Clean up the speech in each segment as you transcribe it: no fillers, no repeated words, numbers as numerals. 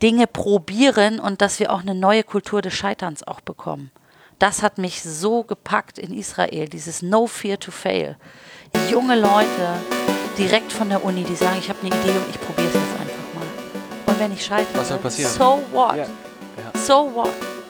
Dinge probieren und dass wir auch eine neue Kultur des Scheiterns auch bekommen. Das hat mich so gepackt in Israel, dieses No Fear to Fail. Junge Leute direkt von der Uni, die sagen, ich habe eine Idee und ich probiere es jetzt einfach mal. Und wenn ich scheitere, was soll passieren? So what? Ja. So what?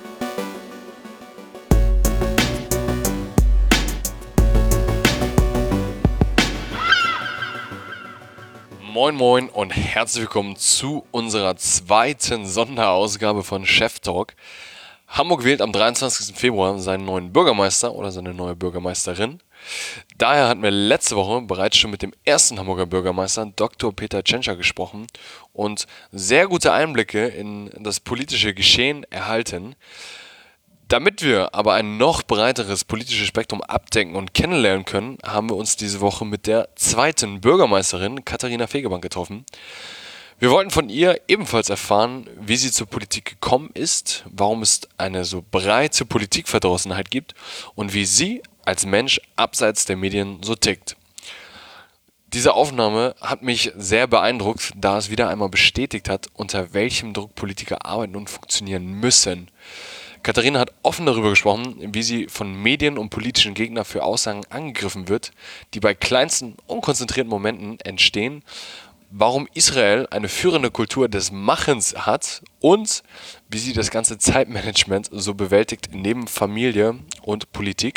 Moin Moin und herzlich willkommen zu unserer zweiten Sonderausgabe von Chef Talk. Hamburg wählt am 23. Februar seinen neuen Bürgermeister oder seine neue Bürgermeisterin. Daher hatten wir letzte Woche bereits schon mit dem ersten Hamburger Bürgermeister, Dr. Peter Tschentscher, gesprochen und sehr gute Einblicke in das politische Geschehen erhalten. Damit wir aber ein noch breiteres politisches Spektrum abdecken und kennenlernen können, haben wir uns diese Woche mit der zweiten Bürgermeisterin, Katharina Fegebank, getroffen. Wir wollten von ihr ebenfalls erfahren, wie sie zur Politik gekommen ist, warum es eine so breite Politikverdrossenheit gibt und wie sie als Mensch abseits der Medien so tickt. Diese Aufnahme hat mich sehr beeindruckt, da es wieder einmal bestätigt hat, unter welchem Druck Politiker arbeiten und funktionieren müssen. Katharina hat offen darüber gesprochen, wie sie von Medien und politischen Gegnern für Aussagen angegriffen wird, die bei kleinsten, unkonzentrierten Momenten entstehen, warum Israel eine führende Kultur des Machens hat und wie sie das ganze Zeitmanagement so bewältigt neben Familie und Politik.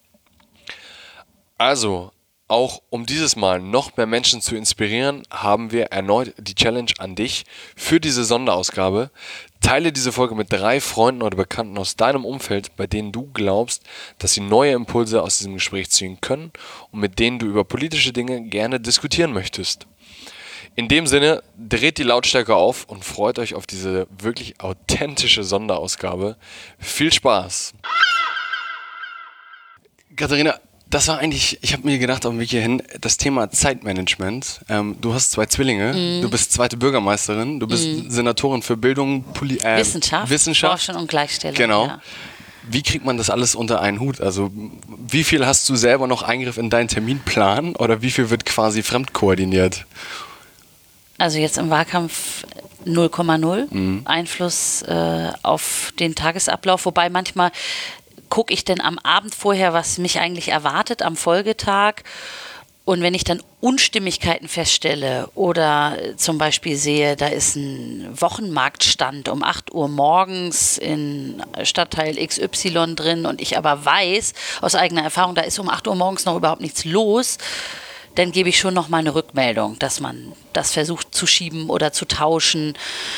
Also, auch um dieses Mal noch mehr Menschen zu inspirieren, haben wir erneut die Challenge an dich für diese Sonderausgabe. Teile diese Folge mit 3 Freunden oder Bekannten aus deinem Umfeld, bei denen du glaubst, dass sie neue Impulse aus diesem Gespräch ziehen können und mit denen du über politische Dinge gerne diskutieren möchtest. In dem Sinne, dreht die Lautstärke auf und freut euch auf diese wirklich authentische Sonderausgabe. Viel Spaß! Katharina, das war eigentlich, ich habe mir gedacht, auf dem Weg hierhin, das Thema Zeitmanagement. Du hast 2 Zwillinge, du bist zweite Bürgermeisterin, du bist Senatorin für Bildung, Wissenschaft, Forschung und Gleichstellung. Genau. Ja. Wie kriegt man das alles unter einen Hut? Also wie viel hast du selber noch Eingriff in deinen Terminplan oder wie viel wird quasi fremdkoordiniert? Also jetzt im Wahlkampf 0,0 Einfluss auf den Tagesablauf, wobei manchmal gucke ich denn am Abend vorher, was mich eigentlich erwartet am Folgetag. Und wenn ich dann Unstimmigkeiten feststelle oder zum Beispiel sehe, da ist ein Wochenmarktstand um 8 Uhr morgens in Stadtteil XY drin und ich aber weiß aus eigener Erfahrung, da ist um 8 Uhr morgens noch überhaupt nichts los, dann gebe ich schon noch mal eine Rückmeldung, dass man das versucht zu schieben oder zu tauschen.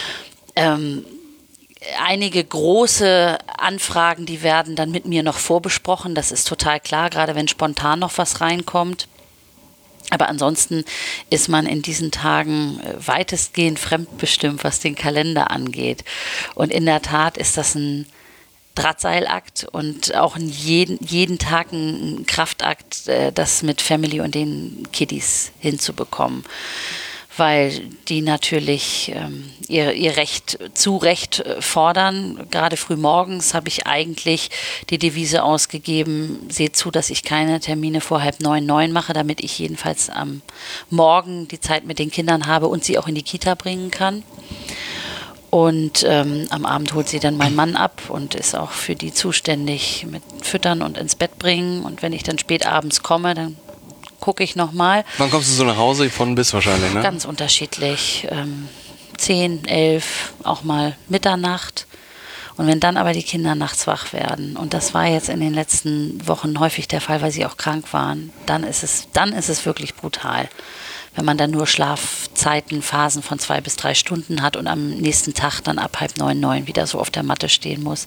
Einige große Anfragen, die werden dann mit mir noch vorbesprochen. Das ist total klar, gerade wenn spontan noch was reinkommt. Aber ansonsten ist man in diesen Tagen weitestgehend fremdbestimmt, was den Kalender angeht. Und in der Tat ist das ein Drahtseilakt und auch jeden Tag ein Kraftakt, das mit Family und den Kiddies hinzubekommen. Weil die natürlich ihr Recht zu Recht fordern. Gerade früh morgens habe ich eigentlich die Devise ausgegeben, seht zu, dass ich keine Termine vor 8:30 mache, damit ich jedenfalls am Morgen die Zeit mit den Kindern habe und sie auch in die Kita bringen kann. Und am Abend holt sie dann mein Mann ab und ist auch für die zuständig mit Füttern und ins Bett bringen. Und wenn ich dann spät abends komme, dann gucke ich nochmal. Wann kommst du so nach Hause? Von bis wahrscheinlich, ne? Ganz unterschiedlich. 10, 11, auch mal Mitternacht. Und wenn dann aber die Kinder nachts wach werden, und das war jetzt in den letzten Wochen häufig der Fall, weil sie auch krank waren, dann ist es wirklich brutal. Wenn man dann nur Schlafzeiten, Phasen von 2 bis 3 Stunden hat und am nächsten Tag dann ab 8:30, 9 wieder so auf der Matte stehen muss.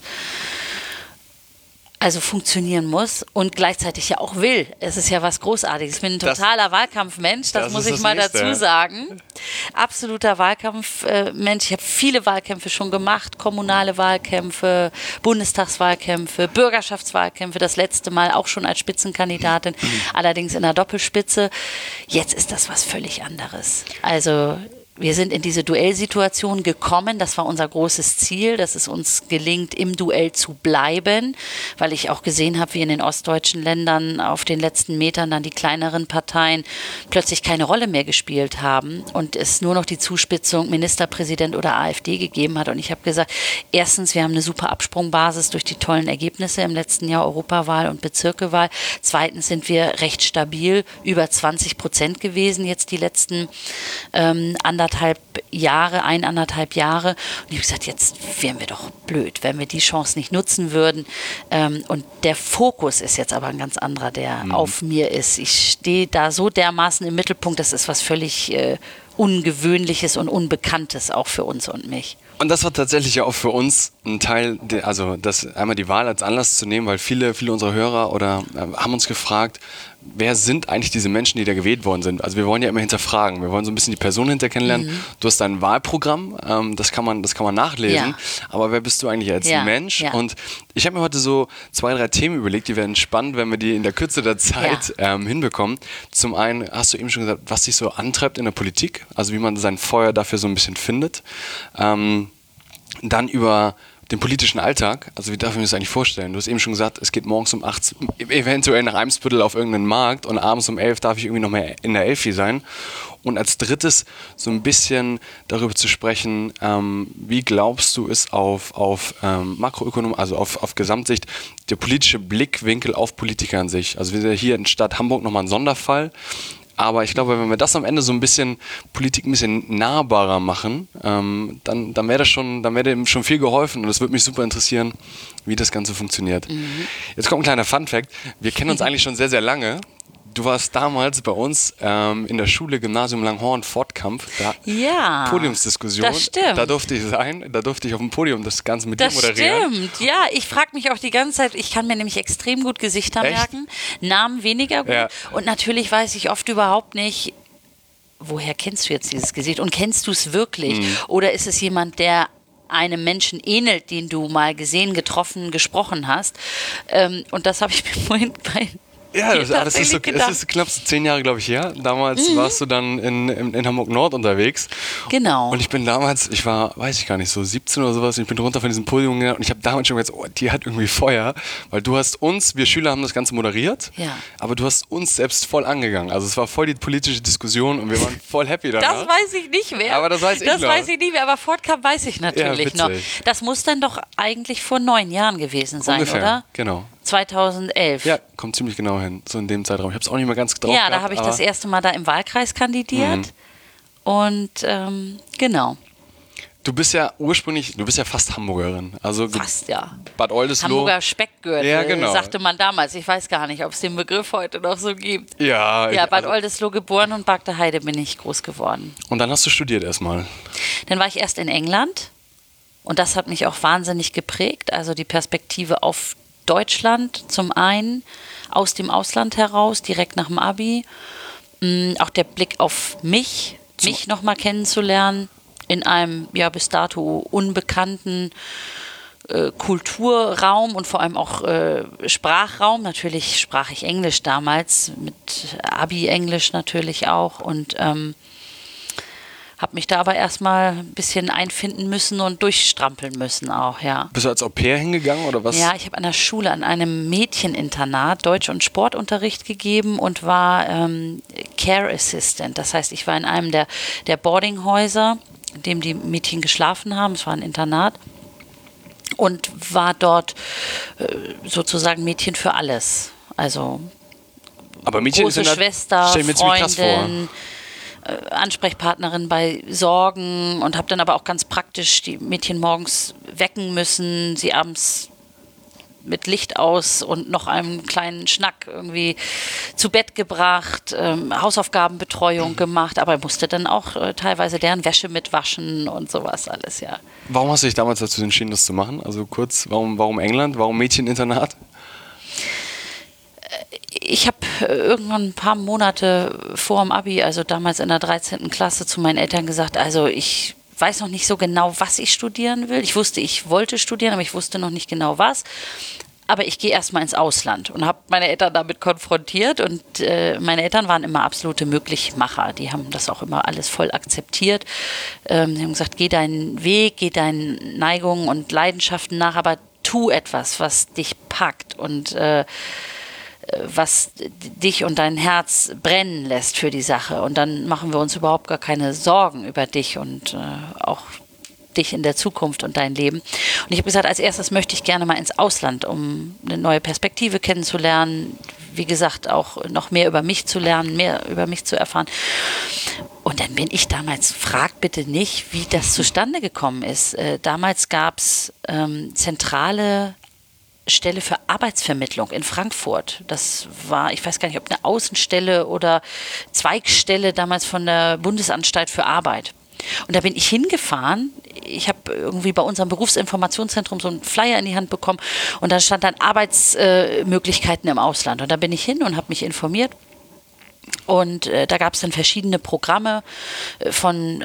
Also funktionieren muss und gleichzeitig ja auch will. Es ist ja was Großartiges. Ich bin ein totaler Wahlkampfmensch, das muss ich mal dazu sagen. Absoluter Wahlkampfmensch. Ich habe viele Wahlkämpfe schon gemacht, kommunale Wahlkämpfe, Bundestagswahlkämpfe, Bürgerschaftswahlkämpfe, das letzte Mal auch schon als Spitzenkandidatin, allerdings in der Doppelspitze. Jetzt ist das was völlig anderes. Also wir sind in diese Duellsituation gekommen. Das war unser großes Ziel, dass es uns gelingt, im Duell zu bleiben, weil ich auch gesehen habe, wie in den ostdeutschen Ländern auf den letzten Metern dann die kleineren Parteien plötzlich keine Rolle mehr gespielt haben und es nur noch die Zuspitzung Ministerpräsident oder AfD gegeben hat. Und ich habe gesagt, erstens, wir haben eine super Absprungbasis durch die tollen Ergebnisse im letzten Jahr Europawahl und Bezirkewahl. Zweitens sind wir recht stabil, über 20% gewesen jetzt die letzten 1,5 Jahre. Und ich habe gesagt, jetzt wären wir doch blöd, wenn wir die Chance nicht nutzen würden. Und der Fokus ist jetzt aber ein ganz anderer, der auf mir ist. Ich stehe da so dermaßen im Mittelpunkt, das ist was völlig Ungewöhnliches und Unbekanntes auch für uns und mich. Und das war tatsächlich auch für uns ein Teil, also das einmal die Wahl als Anlass zu nehmen, weil viele unserer Hörer haben uns gefragt, wer sind eigentlich diese Menschen, die da gewählt worden sind? Also wir wollen ja immer hinterfragen, wir wollen so ein bisschen die Person hinter kennenlernen. Du hast dein Wahlprogramm, das kann man nachlesen, aber wer bist du eigentlich als Mensch? Ja. Und ich habe mir heute so 2, 3 Themen überlegt, die werden spannend, wenn wir die in der Kürze der Zeit hinbekommen. Zum einen hast du eben schon gesagt, was dich so antreibt in der Politik, also wie man sein Feuer dafür so ein bisschen findet. Dann über den politischen Alltag, also wie darf ich mir das eigentlich vorstellen? Du hast eben schon gesagt, es geht morgens um 8, eventuell nach Eimsbüttel auf irgendeinen Markt und abends um 11 darf ich irgendwie noch mehr in der Elfi sein. Und als drittes so ein bisschen darüber zu sprechen, wie glaubst du es auf Makroökonomie, also auf Gesamtsicht, der politische Blickwinkel auf Politiker an sich. Also wir sind ja hier in Stadt Hamburg nochmal ein Sonderfall. Aber ich glaube, wenn wir das am Ende so ein bisschen Politik ein bisschen nahbarer machen, dann wäre dem schon viel geholfen und es würde mich super interessieren, wie das Ganze funktioniert. Jetzt kommt ein kleiner Funfact. Wir kennen uns eigentlich schon sehr, sehr lange. Du warst damals bei uns in der Schule Gymnasium Langhorn Fortkampf. Podiumsdiskussion. Das stimmt. Da durfte ich sein, da durfte ich auf dem Podium das Ganze mit dir moderieren. Das stimmt, ja. Ich frage mich auch die ganze Zeit, ich kann mir nämlich extrem gut Gesichter merken, Namen weniger gut. Ja. Und natürlich weiß ich oft überhaupt nicht, woher kennst du jetzt dieses Gesicht und kennst du es wirklich? Oder ist es jemand, der einem Menschen ähnelt, den du mal gesehen, getroffen, gesprochen hast? Und das habe ich mir vorhin bei... Ja, das ist knapp so 10 Jahre, glaube ich, her. Damals warst du dann in Hamburg-Nord unterwegs. Genau. Und ich bin damals, weiß ich gar nicht, so 17 oder sowas, und ich bin runter von diesem Podium gegangen und ich habe damals schon gesagt, oh, die hat irgendwie Feuer, weil wir Schüler haben das Ganze moderiert, aber du hast uns selbst voll angegangen. Also es war voll die politische Diskussion und wir waren voll happy danach. Das weiß ich nicht mehr. Aber das weiß ich nicht mehr, aber Fortkampf weiß ich natürlich noch. Das muss dann doch eigentlich vor 9 Jahren gewesen sein, ungefähr, oder? Genau. 2011. Ja, kommt ziemlich genau hin, so in dem Zeitraum. Ich habe es auch nicht mehr ganz drauf gehabt. Ja, da habe ich das erste Mal da im Wahlkreis kandidiert. Und genau. Du bist ja fast Hamburgerin. Also fast, ja. Bad Oldesloe. Hamburger Speckgürtel, ja, genau, sagte man damals. Ich weiß gar nicht, ob es den Begriff heute noch so gibt. Ja, Bad Oldesloe geboren und Bagde Heide bin ich groß geworden. Und dann hast du studiert erstmal? Dann war ich erst in England und das hat mich auch wahnsinnig geprägt. Also die Perspektive auf Deutschland zum einen, aus dem Ausland heraus, direkt nach dem Abi. Auch der Blick auf mich nochmal kennenzulernen in einem bis dato unbekannten Kulturraum und vor allem auch Sprachraum. Natürlich sprach ich Englisch damals, mit Abi-Englisch natürlich auch und habe mich da aber erstmal ein bisschen einfinden müssen und durchstrampeln müssen auch, ja. Bist du als Au-pair hingegangen oder was? Ja, ich habe an der Schule, an einem Mädcheninternat Deutsch- und Sportunterricht gegeben und war Care Assistant. Das heißt, ich war in einem der Boardinghäuser, in dem die Mädchen geschlafen haben. Es war ein Internat. Und war dort sozusagen Mädchen für alles. Also aber Mädchen große Schwester, stell mir ziemlich krass vor. Ansprechpartnerin bei Sorgen und habe dann aber auch ganz praktisch die Mädchen morgens wecken müssen, sie abends mit Licht aus und noch einem kleinen Schnack irgendwie zu Bett gebracht, Hausaufgabenbetreuung gemacht, aber musste dann auch teilweise deren Wäsche mitwaschen und sowas alles, ja. Warum hast du dich damals dazu entschieden, das zu machen? Also kurz, warum England? Warum Mädcheninternat? Ich habe irgendwann ein paar Monate vor dem Abi, also damals in der 13. Klasse, zu meinen Eltern gesagt, also ich weiß noch nicht so genau, was ich studieren will. Ich wusste, ich wollte studieren, aber ich wusste noch nicht genau was. aber ich gehe erstmal ins Ausland und habe meine Eltern damit konfrontiert und meine Eltern waren immer absolute Möglichmacher. Die haben das auch immer alles voll akzeptiert. Die haben gesagt, geh deinen Weg, geh deinen Neigungen und Leidenschaften nach, aber tu etwas, was dich packt und was dich und dein Herz brennen lässt für die Sache. Und dann machen wir uns überhaupt gar keine Sorgen über dich und auch dich in der Zukunft und dein Leben. Und ich habe gesagt, als erstes möchte ich gerne mal ins Ausland, um eine neue Perspektive kennenzulernen. Wie gesagt, auch noch mehr über mich zu lernen, mehr über mich zu erfahren. Und dann bin ich damals, frag bitte nicht, wie das zustande gekommen ist. Damals gab es zentrale Stelle für Arbeitsvermittlung in Frankfurt. Das war, ich weiß gar nicht, ob eine Außenstelle oder Zweigstelle damals von der Bundesanstalt für Arbeit. Und da bin ich hingefahren. Ich habe irgendwie bei unserem Berufsinformationszentrum so einen Flyer in die Hand bekommen und da stand dann Arbeitsmöglichkeiten im Ausland. Und da bin ich hin und habe mich informiert. Und da gab es dann verschiedene Programme von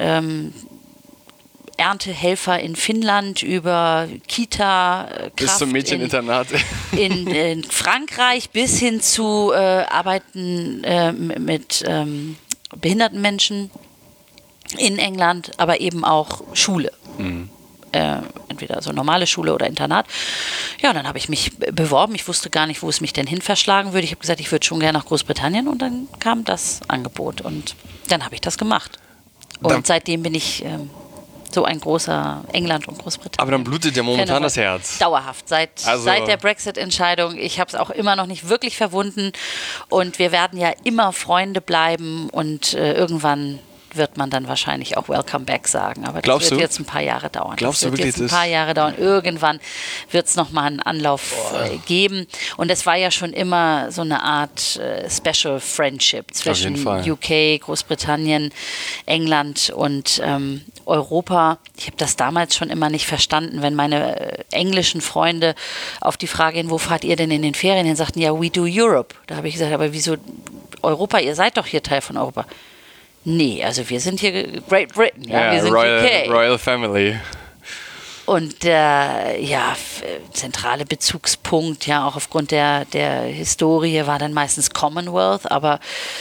Erntehelfer in Finnland über Kita, bis zum Mädcheninternat in Frankreich bis hin zu Arbeiten mit behinderten Menschen in England, aber eben auch Schule. Entweder so normale Schule oder Internat. Ja, dann habe ich mich beworben. Ich wusste gar nicht, wo es mich denn hin verschlagen würde. Ich habe gesagt, ich würde schon gerne nach Großbritannien und dann kam das Angebot und dann habe ich das gemacht. Und seitdem bin ich so ein großer England- und Großbritannien. Aber dann blutet ja momentan das Herz. Dauerhaft, seit der Brexit-Entscheidung. Ich habe es auch immer noch nicht wirklich verwunden und wir werden ja immer Freunde bleiben und irgendwann wird man dann wahrscheinlich auch Welcome Back sagen. Aber das wird jetzt ein paar Jahre dauern. Glaubst du wirklich, das wird jetzt ein paar Jahre dauern. Irgendwann wird es nochmal einen Anlauf geben. Und es war ja schon immer so eine Art Special Friendship zwischen UK, Großbritannien, England und Europa. Ich habe das damals schon immer nicht verstanden, wenn meine englischen Freunde auf die Frage hin, wo fahrt ihr denn in den Ferien hin, sagten, ja, we do Europe. Da habe ich gesagt, aber wieso Europa? Ihr seid doch hier Teil von Europa. Nee, also wir sind hier Great Britain, wir sind UK. Royal Family. Und zentrale Bezugspunkt, ja, auch aufgrund der Historie war dann meistens Commonwealth, aber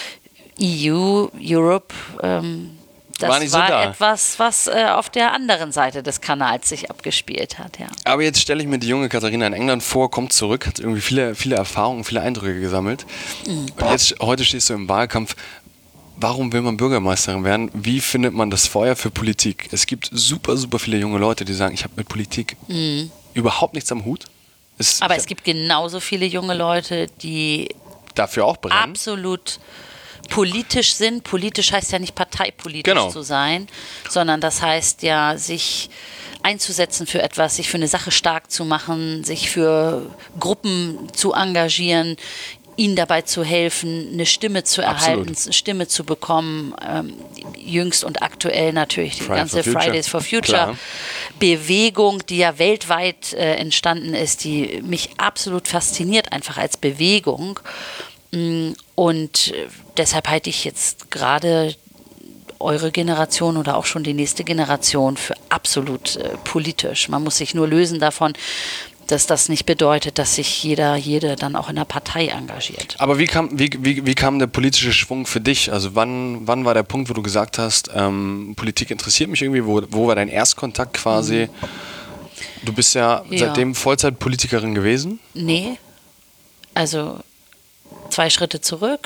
EU, Europe, das war etwas, was auf der anderen Seite des Kanals sich abgespielt hat, ja. Aber jetzt stelle ich mir die junge Katharina in England vor, kommt zurück, hat irgendwie viele Erfahrungen, viele Eindrücke gesammelt. Und heute stehst du im Wahlkampf. Warum will man Bürgermeisterin werden? Wie findet man das Feuer für Politik? Es gibt super, super viele junge Leute, die sagen, ich habe mit Politik überhaupt nichts am Hut. Aber es gibt genauso viele junge Leute, die dafür auch brennen. Absolut politisch sind. Politisch heißt ja nicht parteipolitisch zu sein, sondern das heißt ja, sich einzusetzen für etwas, sich für eine Sache stark zu machen, sich für Gruppen zu engagieren, ihnen dabei zu helfen, eine Stimme zu erhalten, eine Stimme zu bekommen. Jüngst und aktuell natürlich die ganze Fridays for Future Bewegung, die ja weltweit entstanden ist, die mich absolut fasziniert, einfach als Bewegung. Und deshalb halte ich jetzt gerade eure Generation oder auch schon die nächste Generation für absolut politisch. Man muss sich nur lösen davon, dass das nicht bedeutet, dass sich jede dann auch in der Partei engagiert. Aber wie kam der politische Schwung für dich? Also wann war der Punkt, wo du gesagt hast, Politik interessiert mich irgendwie? Wo war dein Erstkontakt quasi? Du bist ja seitdem Vollzeitpolitikerin gewesen? Nee, also 2 Schritte zurück.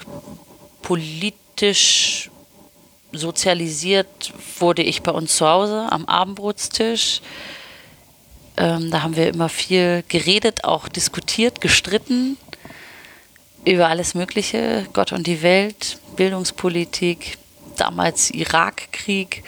Politisch sozialisiert wurde ich bei uns zu Hause am Abendbrotstisch. Da haben wir immer viel geredet, auch diskutiert, gestritten über alles Mögliche, Gott und die Welt, Bildungspolitik, damals Irakkrieg.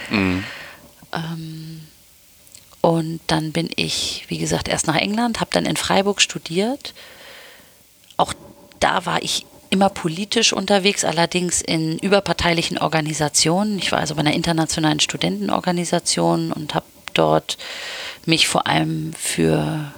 Und dann bin ich, wie gesagt, erst nach England, habe dann in Freiburg studiert. Auch da war ich immer politisch unterwegs, allerdings in überparteilichen Organisationen. Ich war also bei einer internationalen Studentenorganisation und habe dort mich vor allem für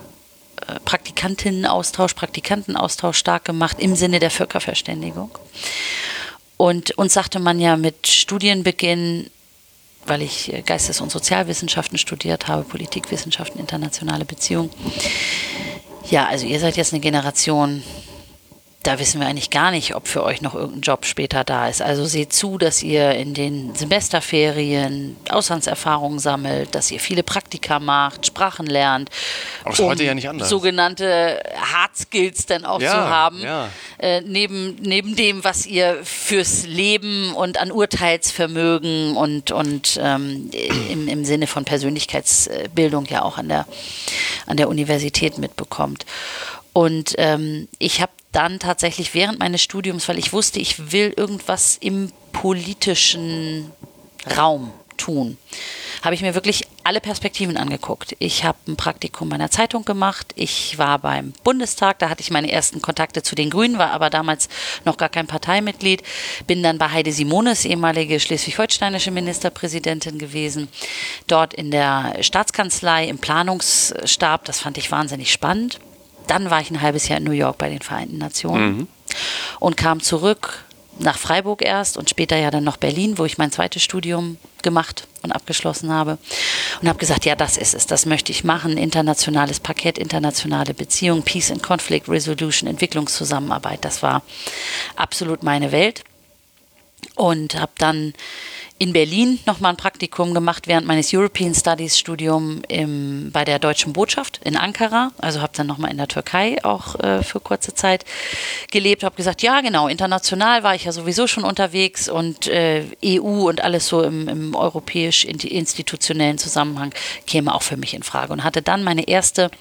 Praktikantenaustausch stark gemacht im Sinne der Völkerverständigung. Und uns sagte man ja mit Studienbeginn, weil ich Geistes- und Sozialwissenschaften studiert habe, Politikwissenschaften, internationale Beziehungen, Ja, also ihr seid jetzt eine Generation, da wissen wir eigentlich gar nicht, ob für euch noch irgendein Job später da ist. Also seht zu, dass ihr in den Semesterferien Auslandserfahrungen sammelt, dass ihr viele Praktika macht, Sprachen lernt. Aber ist heute ja nicht anders. Sogenannte Hard Skills dann auch zu haben. Ja. Neben dem, was ihr fürs Leben und an Urteilsvermögen und im Sinne von Persönlichkeitsbildung ja auch an der Universität mitbekommt. Und ich habe dann tatsächlich während meines Studiums, weil ich wusste, ich will irgendwas im politischen Raum tun, habe ich mir wirklich alle Perspektiven angeguckt. Ich habe ein Praktikum bei einer Zeitung gemacht, ich war beim Bundestag, da hatte ich meine ersten Kontakte zu den Grünen, war aber damals noch gar kein Parteimitglied, bin dann bei Heide Simones, ehemalige schleswig-holsteinische Ministerpräsidentin gewesen, dort in der Staatskanzlei, im Planungsstab, das fand ich wahnsinnig spannend. Dann war ich ein halbes Jahr in New York bei den Vereinten Nationen und kam zurück nach Freiburg erst und später ja dann noch Berlin, wo ich mein zweites Studium gemacht und abgeschlossen habe und habe gesagt, ja, das ist es, das möchte ich machen, internationales Parkett, internationale Beziehungen, Peace and Conflict Resolution, Entwicklungszusammenarbeit, das war absolut meine Welt und habe dann in Berlin nochmal ein Praktikum gemacht während meines European Studies Studium bei der Deutschen Botschaft in Ankara. Also habe dann nochmal in der Türkei auch für kurze Zeit gelebt. Habe gesagt, ja genau, international war ich ja sowieso schon unterwegs und EU und alles so im europäisch-institutionellen Zusammenhang käme auch für mich in Frage. Und hatte dann meine erste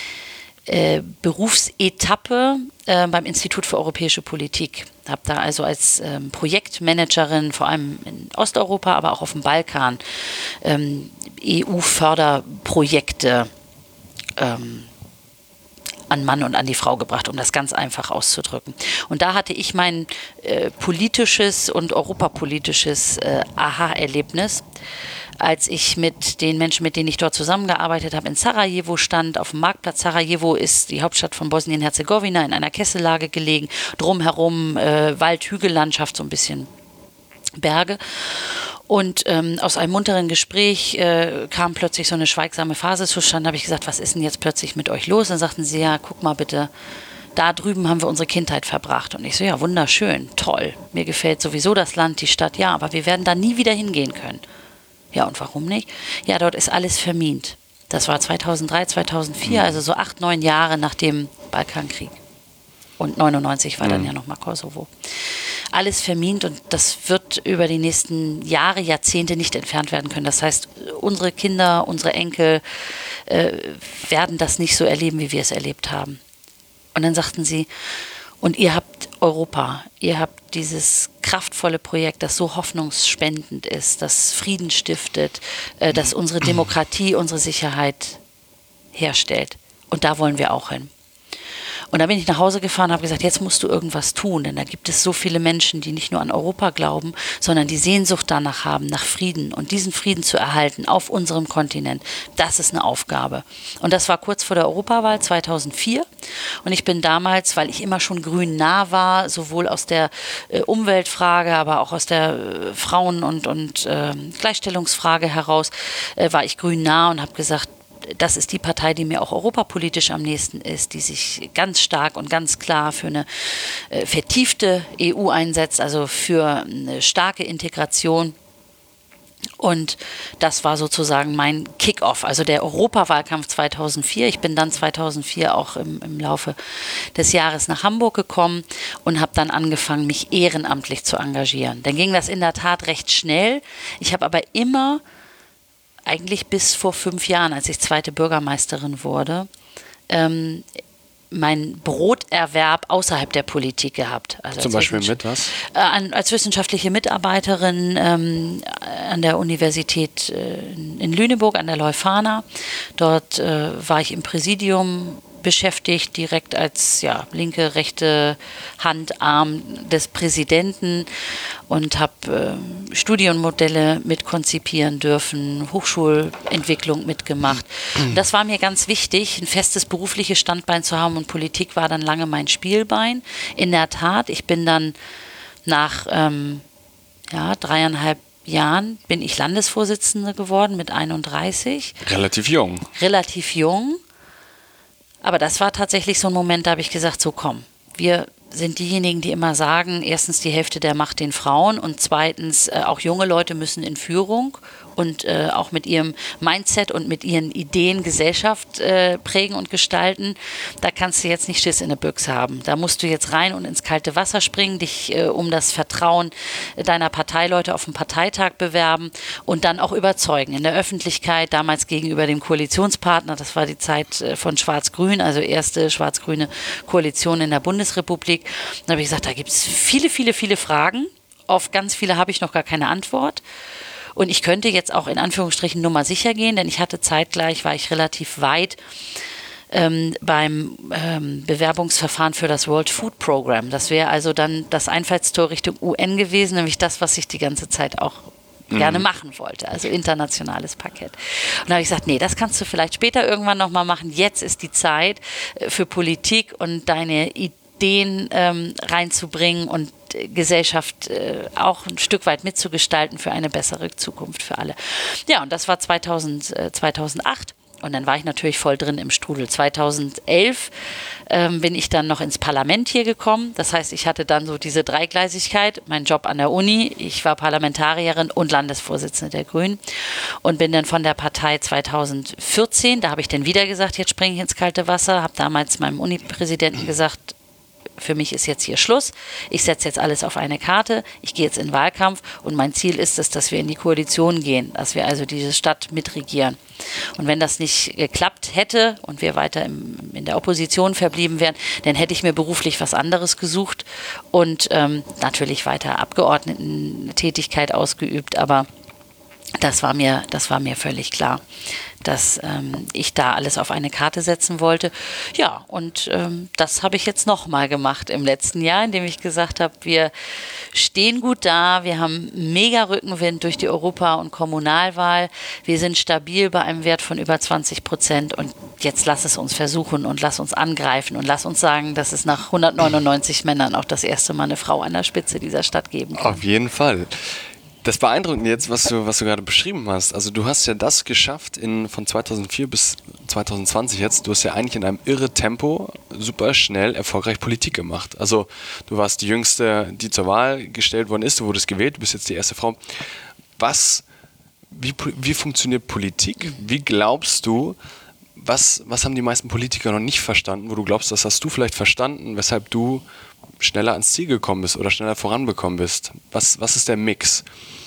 Berufsetappe beim Institut für europäische Politik. Habe da also als Projektmanagerin vor allem in Osteuropa, aber auch auf dem Balkan EU-Förderprojekte an Mann und an die Frau gebracht, um das ganz einfach auszudrücken. Und da hatte ich mein politisches und europapolitisches Aha-Erlebnis, als ich mit den Menschen, mit denen ich dort zusammengearbeitet habe, in Sarajevo stand, auf dem Marktplatz. Sarajevo ist die Hauptstadt von Bosnien-Herzegowina, in einer Kessellage gelegen, drumherum Wald, Hügellandschaft, so ein bisschen Berge. Und aus einem munteren Gespräch kam plötzlich so eine schweigsame Phase zustande. Habe ich gesagt, was ist denn jetzt plötzlich mit euch los? Dann sagten sie, ja, guck mal bitte, da drüben haben wir unsere Kindheit verbracht. Und ich so, ja, wunderschön, toll. Mir gefällt sowieso das Land, die Stadt, ja, aber wir werden da nie wieder hingehen können. Ja, und warum nicht? Ja, dort ist alles vermint. Das war 2003, 2004, also so 8, 9 Jahre nach dem Balkankrieg. Und 99 war dann ja nochmal Kosovo. Alles vermint und das wird über die nächsten Jahre, Jahrzehnte nicht entfernt werden können. Das heißt, unsere Kinder, unsere Enkel werden das nicht so erleben, wie wir es erlebt haben. Und dann sagten sie, und ihr habt Europa, ihr habt dieses kraftvolle Projekt, das so hoffnungsspendend ist, das Frieden stiftet, das unsere Demokratie, unsere Sicherheit herstellt. Und da wollen wir auch hin. Und da bin ich nach Hause gefahren und habe gesagt, jetzt musst du irgendwas tun, denn da gibt es so viele Menschen, die nicht nur an Europa glauben, sondern die Sehnsucht danach haben, nach Frieden und diesen Frieden zu erhalten auf unserem Kontinent. Das ist eine Aufgabe. Und das war kurz vor der Europawahl 2004 und ich bin damals, weil ich immer schon grün nah war, sowohl aus der Umweltfrage, aber auch aus der Frauen- und Gleichstellungsfrage heraus, war ich grün nah und habe gesagt, das ist die Partei, die mir auch europapolitisch am nächsten ist, die sich ganz stark und ganz klar für eine vertiefte EU einsetzt, also für eine starke Integration. Und das war sozusagen mein Kick-off, also der Europawahlkampf 2004. Ich bin dann 2004 auch im Laufe des Jahres nach Hamburg gekommen und habe dann angefangen, mich ehrenamtlich zu engagieren. Dann ging das in der Tat recht schnell. Ich habe aber immer, eigentlich bis vor 5 Jahren, als ich zweite Bürgermeisterin wurde, meinen Broterwerb außerhalb der Politik gehabt. Also zum Beispiel mit was? Als wissenschaftliche Mitarbeiterin an der Universität in Lüneburg, an der Leuphana. Dort war ich im Präsidium beschäftigt, direkt als linke, rechte Hand, Arm des Präsidenten und habe Studienmodelle mitkonzipieren dürfen, Hochschulentwicklung mitgemacht. Das war mir ganz wichtig, ein festes berufliches Standbein zu haben und Politik war dann lange mein Spielbein. In der Tat, ich bin dann nach 3,5 Jahren bin ich Landesvorsitzende geworden mit 31. Relativ jung. Relativ jung. Aber das war tatsächlich so ein Moment, da habe ich gesagt, so komm, wir sind diejenigen, die immer sagen, erstens die Hälfte der Macht den Frauen und zweitens auch junge Leute müssen in Führung und auch mit ihrem Mindset und mit ihren Ideen Gesellschaft prägen und gestalten. Da kannst du jetzt nicht Schiss in der Büchse haben. Da musst du jetzt rein und ins kalte Wasser springen, dich um das Vertrauen deiner Parteileute auf dem Parteitag bewerben und dann auch überzeugen in der Öffentlichkeit, damals gegenüber dem Koalitionspartner, das war die Zeit von Schwarz-Grün, also erste schwarz-grüne Koalition in der Bundesrepublik. Da habe ich gesagt, da gibt es viele, viele, viele Fragen. Auf ganz viele habe ich noch gar keine Antwort. Und ich könnte jetzt auch in Anführungsstrichen Nummer sicher gehen, denn ich hatte zeitgleich, war ich relativ weit beim Bewerbungsverfahren für das World Food Program. Das wäre also dann das Einfallstor Richtung UN gewesen, nämlich das, was ich die ganze Zeit auch gerne machen wollte, also internationales Parkett. Und da habe ich gesagt, nee, das kannst du vielleicht später irgendwann nochmal machen. Jetzt ist die Zeit für Politik und deine Ideen reinzubringen und Gesellschaft auch ein Stück weit mitzugestalten für eine bessere Zukunft für alle. Ja, und das war 2008. Und dann war ich natürlich voll drin im Strudel. 2011 bin ich dann noch ins Parlament hier gekommen. Das heißt, ich hatte dann so diese Dreigleisigkeit, meinen Job an der Uni. Ich war Parlamentarierin und Landesvorsitzende der Grünen und bin dann von der Partei 2014, da habe ich dann wieder gesagt, jetzt springe ich ins kalte Wasser, habe damals meinem Uni-Präsidenten gesagt, für mich ist jetzt hier Schluss. Ich setze jetzt alles auf eine Karte. Ich gehe jetzt in den Wahlkampf und mein Ziel ist es, dass wir in die Koalition gehen, dass wir also diese Stadt mitregieren. Und wenn das nicht geklappt hätte und wir weiter in der Opposition verblieben wären, dann hätte ich mir beruflich was anderes gesucht und natürlich weiter Abgeordnetentätigkeit ausgeübt, aber das war mir völlig klar, dass ich da alles auf eine Karte setzen wollte. Ja, und das habe ich jetzt nochmal gemacht im letzten Jahr, indem ich gesagt habe, wir stehen gut da, wir haben mega Rückenwind durch die Europa- und Kommunalwahl, wir sind stabil bei einem Wert von über 20% und jetzt lass es uns versuchen und lass uns angreifen und lass uns sagen, dass es nach 199 Männern auch das erste Mal eine Frau an der Spitze dieser Stadt geben kann. Auf jeden Fall. Das Beeindruckende jetzt, was du gerade beschrieben hast, also du hast ja das geschafft von 2004 bis 2020 jetzt, du hast ja eigentlich in einem irre Tempo super schnell erfolgreich Politik gemacht. Also du warst die Jüngste, die zur Wahl gestellt worden ist, du wurdest gewählt, du bist jetzt die erste Frau. Wie funktioniert Politik? Wie glaubst du, was haben die meisten Politiker noch nicht verstanden, wo du glaubst, das hast du vielleicht verstanden, weshalb du schneller ans Ziel gekommen bist oder schneller voranbekommen bist? Was ist der Mix?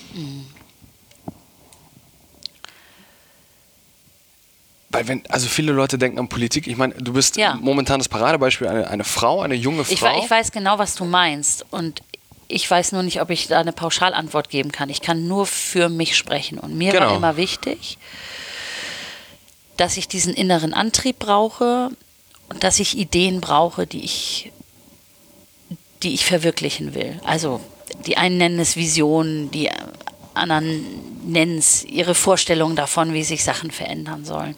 Weil also viele Leute denken an Politik, ich meine, du bist momentan das Paradebeispiel, eine Frau, eine junge Frau. Ich weiß genau, was du meinst und ich weiß nur nicht, ob ich da eine Pauschalantwort geben kann. Ich kann nur für mich sprechen und mir war immer wichtig, dass ich diesen inneren Antrieb brauche und dass ich Ideen brauche, die ich verwirklichen will. Also die einen nennen es Visionen, die anderen nennen es ihre Vorstellung davon, wie sich Sachen verändern sollen.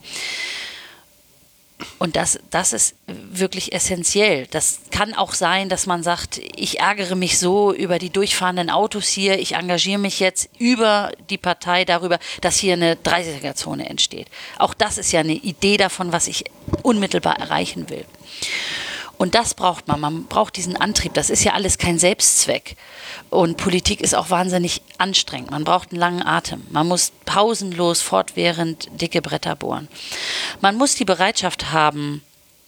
Und das ist wirklich essentiell. Das kann auch sein, dass man sagt, ich ärgere mich so über die durchfahrenden Autos hier, ich engagiere mich jetzt über die Partei darüber, dass hier eine 30er-Zone entsteht. Auch das ist ja eine Idee davon, was ich unmittelbar erreichen will. Und das braucht man. Man braucht diesen Antrieb. Das ist ja alles kein Selbstzweck. Und Politik ist auch wahnsinnig anstrengend. Man braucht einen langen Atem. Man muss pausenlos, fortwährend dicke Bretter bohren. Man muss die Bereitschaft haben,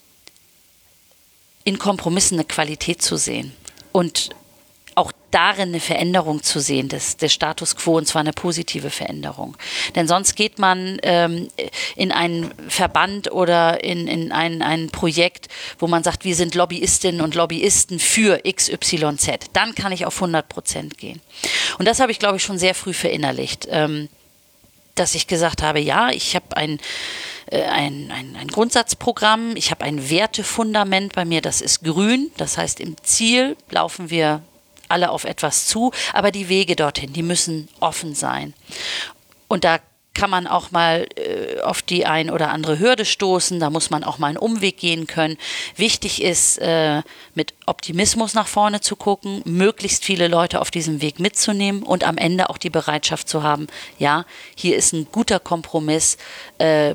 in Kompromissen eine Qualität zu sehen. Und auch darin eine Veränderung zu sehen, des Status quo, und zwar eine positive Veränderung. Denn sonst geht man in einen Verband oder in ein Projekt, wo man sagt, wir sind Lobbyistinnen und Lobbyisten für XYZ. Dann kann ich auf 100% gehen. Und das habe ich, glaube ich, schon sehr früh verinnerlicht, dass ich gesagt habe, ja, ich habe ein Grundsatzprogramm, ich habe ein Wertefundament bei mir, das ist grün. Das heißt, im Ziel laufen wir alle auf etwas zu, aber die Wege dorthin, die müssen offen sein. Und da kann man auch mal auf die ein oder andere Hürde stoßen, da muss man auch mal einen Umweg gehen können. Wichtig ist, mit Optimismus nach vorne zu gucken, möglichst viele Leute auf diesem Weg mitzunehmen und am Ende auch die Bereitschaft zu haben, ja, hier ist ein guter Kompromiss,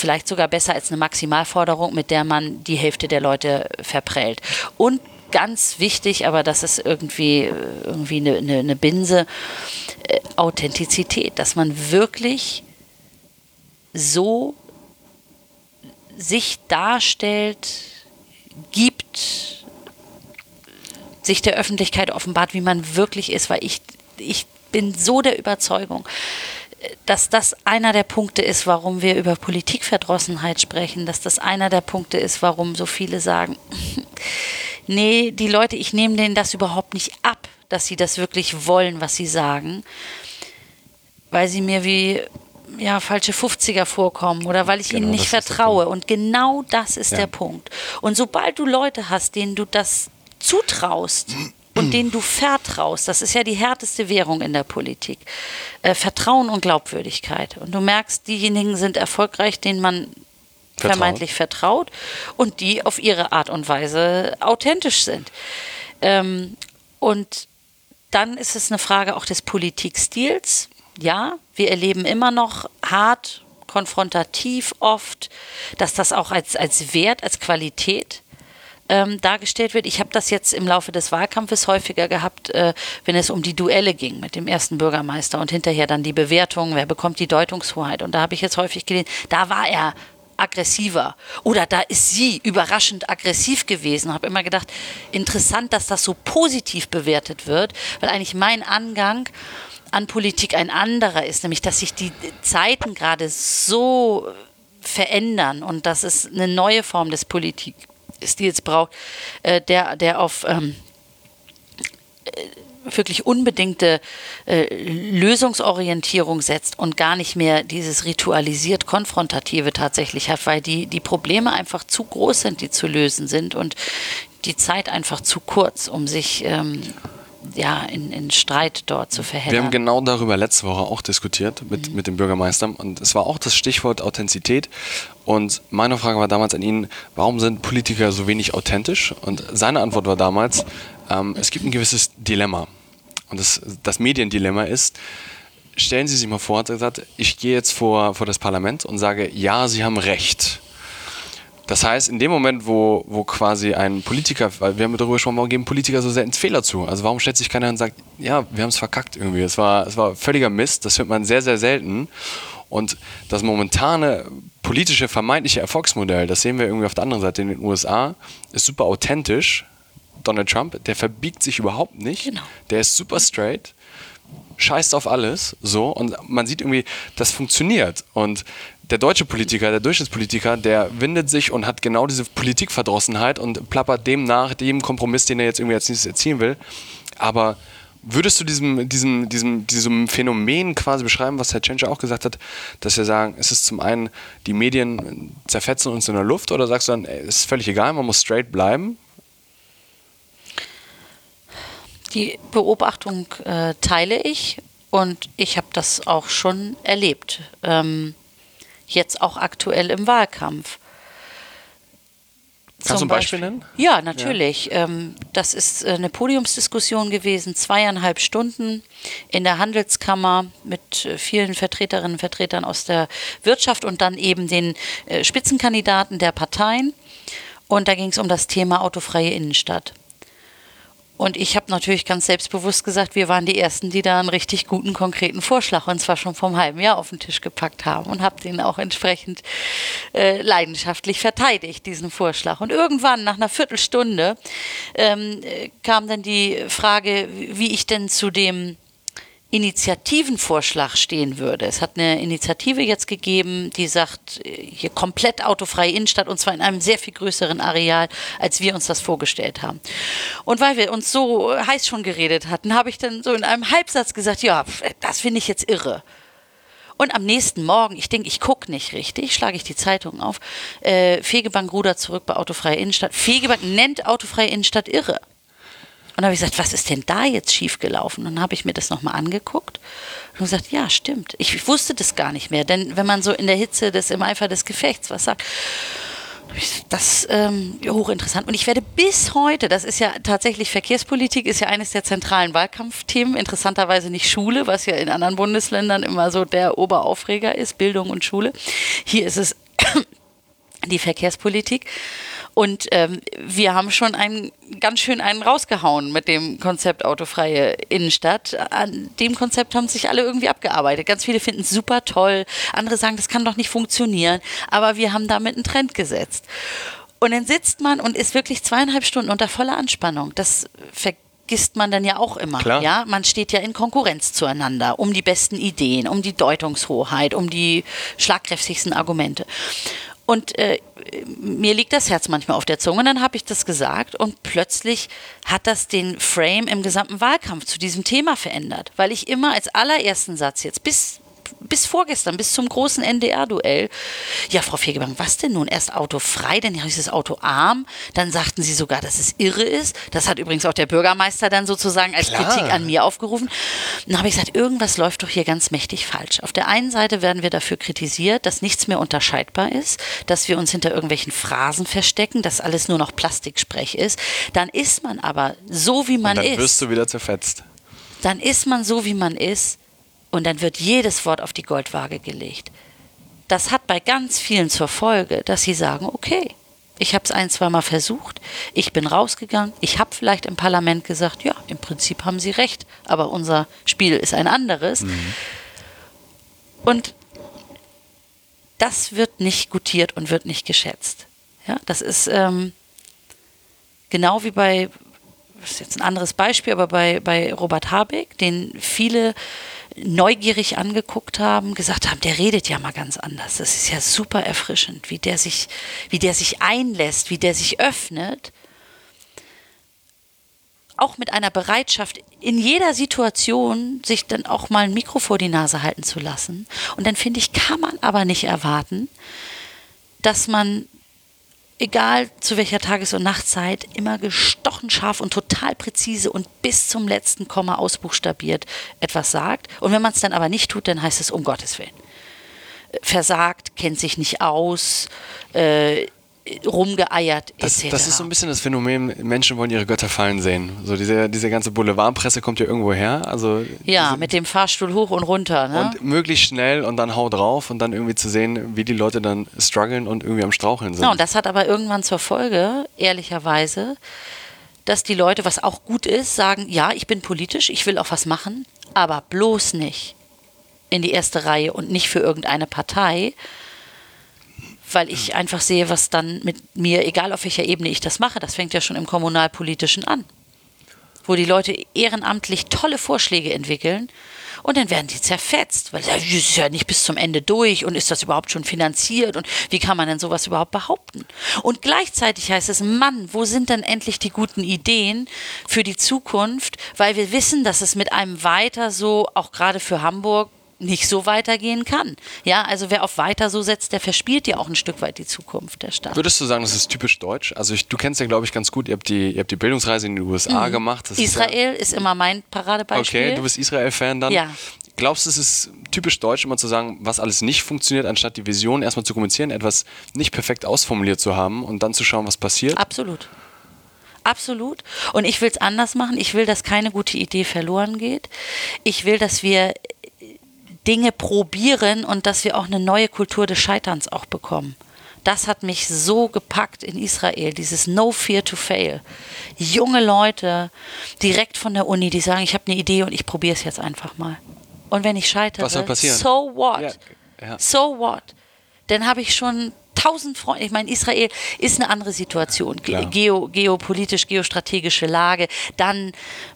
vielleicht sogar besser als eine Maximalforderung, mit der man die Hälfte der Leute verprellt. Und ganz wichtig, aber das ist irgendwie eine Binse, Authentizität, dass man wirklich so sich darstellt, gibt, sich der Öffentlichkeit offenbart, wie man wirklich ist, weil ich bin so der Überzeugung, dass das einer der Punkte ist, warum wir über Politikverdrossenheit sprechen, dass das einer der Punkte ist, warum so viele sagen, nee, die Leute, ich nehme denen das überhaupt nicht ab, dass sie das wirklich wollen, was sie sagen, weil sie mir wie falsche 50er vorkommen oder weil ich ihnen nicht vertraue. Und genau das ist der Punkt. Und sobald du Leute hast, denen du das zutraust und denen du vertraust, das ist ja die härteste Währung in der Politik, Vertrauen und Glaubwürdigkeit. Und du merkst, diejenigen sind erfolgreich, denen man vermeintlich vertraut und die auf ihre Art und Weise authentisch sind. Und dann ist es eine Frage auch des Politikstils. Ja, wir erleben immer noch hart, konfrontativ oft, dass das auch als Wert, als Qualität dargestellt wird. Ich habe das jetzt im Laufe des Wahlkampfes häufiger gehabt, wenn es um die Duelle ging mit dem ersten Bürgermeister und hinterher dann die Bewertung, wer bekommt die Deutungshoheit. Und da habe ich jetzt häufig gelesen, da war er aggressiver oder da ist sie überraschend aggressiv gewesen. Habe immer gedacht, interessant, dass das so positiv bewertet wird, weil eigentlich mein Angang an Politik ein anderer ist, nämlich dass sich die Zeiten gerade so verändern und dass es eine neue Form des Politikstils braucht, der auf wirklich unbedingte Lösungsorientierung setzt und gar nicht mehr dieses ritualisiert Konfrontative tatsächlich hat, weil die Probleme einfach zu groß sind, die zu lösen sind und die Zeit einfach zu kurz, um sich in Streit dort zu verheddern. Wir haben genau darüber letzte Woche auch diskutiert mit dem Bürgermeister und es war auch das Stichwort Authentizität und meine Frage war damals an ihn, warum sind Politiker so wenig authentisch? Und seine Antwort war damals, es gibt ein gewisses Dilemma und das Mediendilemma ist, stellen Sie sich mal vor, hat er gesagt, ich gehe jetzt vor das Parlament und sage, ja, Sie haben recht. Das heißt, in dem Moment, wo quasi ein Politiker, weil wir haben darüber gesprochen, warum geben Politiker so selten Fehler zu? Also warum stellt sich keiner und sagt, ja, wir haben es verkackt irgendwie. Es war völliger Mist, das hört man sehr, sehr selten. Und das momentane politische, vermeintliche Erfolgsmodell, das sehen wir irgendwie auf der anderen Seite in den USA, ist super authentisch. Donald Trump, der verbiegt sich überhaupt nicht. Genau. Der ist super straight, scheißt auf alles, so. Und man sieht irgendwie, das funktioniert. Und der deutsche Politiker, der Durchschnittspolitiker, der windet sich und hat genau diese Politikverdrossenheit und plappert dem nach, dem Kompromiss, den er jetzt irgendwie als nächstes erzielen will. Aber würdest du diesem Phänomen quasi beschreiben, was Herr Tschentscher auch gesagt hat, dass wir sagen, es ist zum einen, die Medien zerfetzen uns in der Luft, oder sagst du dann, es ist völlig egal, man muss straight bleiben? Die Beobachtung teile ich und ich habe das auch schon erlebt. Jetzt auch aktuell im Wahlkampf. Kannst du ein Beispiel nennen? Ja, natürlich. Ja. Das ist eine Podiumsdiskussion gewesen, 2,5 Stunden in der Handelskammer mit vielen Vertreterinnen und Vertretern aus der Wirtschaft und dann eben den Spitzenkandidaten der Parteien. Und da ging es um das Thema autofreie Innenstadt. Und ich habe natürlich ganz selbstbewusst gesagt, wir waren die Ersten, die da einen richtig guten, konkreten Vorschlag, und zwar schon vor einem halben Jahr, auf den Tisch gepackt haben und habe den auch entsprechend leidenschaftlich verteidigt, diesen Vorschlag. Und irgendwann, nach einer Viertelstunde, kam dann die Frage, wie ich denn zu dem Initiativenvorschlag stehen würde. Es hat eine Initiative jetzt gegeben, die sagt, hier komplett autofreie Innenstadt, und zwar in einem sehr viel größeren Areal, als wir uns das vorgestellt haben. Und weil wir uns so heiß schon geredet hatten, habe ich dann so in einem Halbsatz gesagt, ja, das finde ich jetzt irre. Und am nächsten Morgen, ich denke, ich gucke nicht richtig, schlage ich die Zeitung auf, Fegebank rudert zurück bei autofreie Innenstadt. Fegebank nennt autofreie Innenstadt irre. Und dann habe ich gesagt, was ist denn da jetzt schiefgelaufen? Und dann habe ich mir das nochmal angeguckt und gesagt, ja, stimmt. Ich wusste das gar nicht mehr, denn wenn man so in der Hitze im Eifer des Gefechts was sagt, das ist hochinteressant. Und ich werde bis heute, das ist ja tatsächlich Verkehrspolitik, ist ja eines der zentralen Wahlkampfthemen, interessanterweise nicht Schule, was ja in anderen Bundesländern immer so der Oberaufreger ist, Bildung und Schule. Hier ist es die Verkehrspolitik. Und wir haben schon ganz schön einen rausgehauen mit dem Konzept autofreie Innenstadt. An dem Konzept haben sich alle irgendwie abgearbeitet. Ganz viele finden es super toll. Andere sagen, das kann doch nicht funktionieren. Aber wir haben damit einen Trend gesetzt. Und dann sitzt man und ist wirklich 2,5 Stunden unter voller Anspannung. Das vergisst man dann ja auch immer. Klar. Ja? Man steht ja in Konkurrenz zueinander um die besten Ideen, um die Deutungshoheit, um die schlagkräftigsten Argumente. Und mir liegt das Herz manchmal auf der Zunge und dann habe ich das gesagt und plötzlich hat das den Frame im gesamten Wahlkampf zu diesem Thema verändert, weil ich immer als allerersten Satz jetzt bis vorgestern, bis zum großen NDR-Duell. Ja, Frau Fegebank, was denn nun? Erst autofrei, dann hieß es autoarm, dann sagten sie sogar, dass es irre ist. Das hat übrigens auch der Bürgermeister dann sozusagen als Kritik an mir aufgerufen. Dann habe ich gesagt, irgendwas läuft doch hier ganz mächtig falsch. Auf der einen Seite werden wir dafür kritisiert, dass nichts mehr unterscheidbar ist, dass wir uns hinter irgendwelchen Phrasen verstecken, dass alles nur noch Plastiksprech ist. Dann ist man aber so, wie man ist. Dann wirst du wieder zerfetzt. Dann ist man so, wie man ist. Und dann wird jedes Wort auf die Goldwaage gelegt. Das hat bei ganz vielen zur Folge, dass sie sagen, okay, ich habe es 1-2 Mal versucht, ich bin rausgegangen, ich habe vielleicht im Parlament gesagt, ja, im Prinzip haben sie recht, aber unser Spiel ist ein anderes. Und das wird nicht gutiert und wird nicht geschätzt. Ja, das ist genau wie das ist jetzt ein anderes Beispiel, aber bei Robert Habeck, den viele neugierig angeguckt haben, gesagt haben, der redet ja mal ganz anders. Das ist ja super erfrischend, wie der sich einlässt, wie der sich öffnet. Auch mit einer Bereitschaft, in jeder Situation sich dann auch mal ein Mikro vor die Nase halten zu lassen. Und dann finde ich, kann man aber nicht erwarten, dass man, egal zu welcher Tages- und Nachtzeit, immer gestochen scharf und total präzise und bis zum letzten Komma ausbuchstabiert etwas sagt. Und wenn man es dann aber nicht tut, dann heißt es um Gottes Willen. Versagt, kennt sich nicht aus, rumgeeiert, etc. Das ist so ein bisschen das Phänomen, Menschen wollen ihre Götter fallen sehen. So diese ganze Boulevardpresse kommt ja irgendwo her. Also ja, mit dem Fahrstuhl hoch und runter. Ne? Und möglichst schnell und dann hau drauf und dann irgendwie zu sehen, wie die Leute dann strugglen und irgendwie am Straucheln sind. Ja, und das hat aber irgendwann zur Folge, ehrlicherweise, dass die Leute, was auch gut ist, sagen, ja, ich bin politisch, ich will auch was machen, aber bloß nicht in die erste Reihe und nicht für irgendeine Partei, weil ich einfach sehe, was dann mit mir, egal auf welcher Ebene ich das mache, das fängt ja schon im Kommunalpolitischen an, wo die Leute ehrenamtlich tolle Vorschläge entwickeln und dann werden die zerfetzt, weil das ist ja nicht bis zum Ende durch und ist das überhaupt schon finanziert und wie kann man denn sowas überhaupt behaupten? Und gleichzeitig heißt es, Mann, wo sind denn endlich die guten Ideen für die Zukunft, weil wir wissen, dass es mit einem weiter so, auch gerade für Hamburg, nicht so weitergehen kann. Ja, also wer auf weiter so setzt, der verspielt ja auch ein Stück weit die Zukunft der Stadt. Würdest du sagen, das ist typisch deutsch? Also du kennst ja, glaube ich, ganz gut, ihr habt die Bildungsreise in die USA gemacht. Das Israel ist immer mein Paradebeispiel. Okay, du bist Israel-Fan dann. Ja. Glaubst du, es ist typisch deutsch, immer zu sagen, was alles nicht funktioniert, anstatt die Vision erstmal zu kommunizieren, etwas nicht perfekt ausformuliert zu haben und dann zu schauen, was passiert? Absolut. Absolut. Und ich will es anders machen. Ich will, dass keine gute Idee verloren geht. Ich will, dass wir Dinge probieren und dass wir auch eine neue Kultur des Scheiterns auch bekommen. Das hat mich so gepackt in Israel, dieses No Fear to Fail. Junge Leute, direkt von der Uni, die sagen, ich habe eine Idee und ich probiere es jetzt einfach mal. Und wenn ich scheitere, was soll passieren? So what? Ja. So what? Dann habe ich schon 1000 Freunde. Ich meine, Israel ist eine andere Situation. Geopolitisch, geostrategische Lage. Dann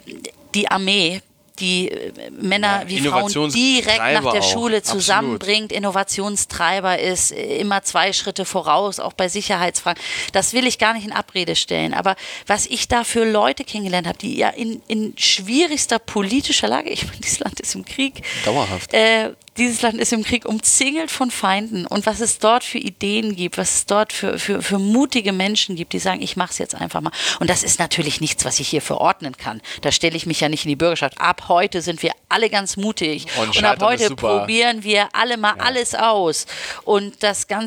die Armee, die Männer wie Frauen direkt nach der Schule zusammenbringt, Innovationstreiber ist, immer 2 Schritte voraus, auch bei Sicherheitsfragen. Das will ich gar nicht in Abrede stellen. Aber was ich da für Leute kennengelernt habe, die ja in schwierigster politischer Lage, ich meine, dieses Land ist im Krieg. Dauerhaft. Dieses Land ist im Krieg umzingelt von Feinden. Und was es dort für Ideen gibt, was es dort für mutige Menschen gibt, die sagen, ich mache es jetzt einfach mal. Und das ist natürlich nichts, was ich hier verordnen kann. Da stelle ich mich ja nicht in die Bürgerschaft. Ab heute sind wir alle ganz mutig. Und ab heute probieren wir alle mal alles aus. Und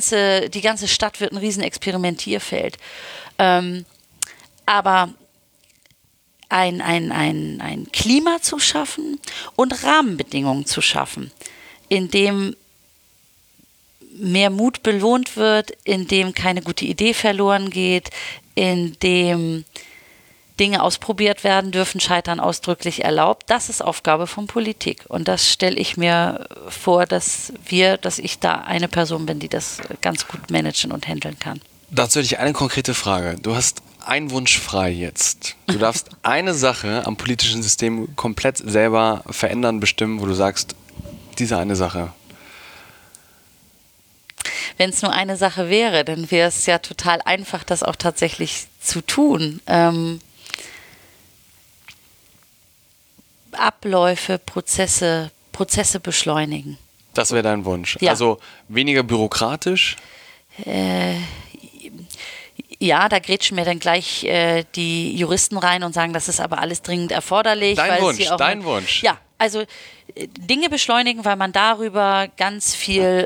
die ganze Stadt wird ein riesen Experimentierfeld. Aber ein Klima zu schaffen und Rahmenbedingungen zu schaffen, in dem mehr Mut belohnt wird, in dem keine gute Idee verloren geht, in dem Dinge ausprobiert werden dürfen, Scheitern ausdrücklich erlaubt. Das ist Aufgabe von Politik. Und das stelle ich mir vor, dass ich da eine Person bin, die das ganz gut managen und handeln kann. Dazu hätte ich eine konkrete Frage. Du hast einen Wunsch frei jetzt. Du darfst eine Sache am politischen System komplett selber verändern, bestimmen, wo du sagst, diese eine Sache. Wenn es nur eine Sache wäre, dann wäre es ja total einfach, das auch tatsächlich zu tun. Abläufe, Prozesse beschleunigen. Das wäre dein Wunsch. Ja. Also weniger bürokratisch? Ja, da grätschen mir dann gleich die Juristen rein und sagen, das ist aber alles dringend erforderlich. Dein Wunsch. Ja, also Dinge beschleunigen, weil man darüber ganz viel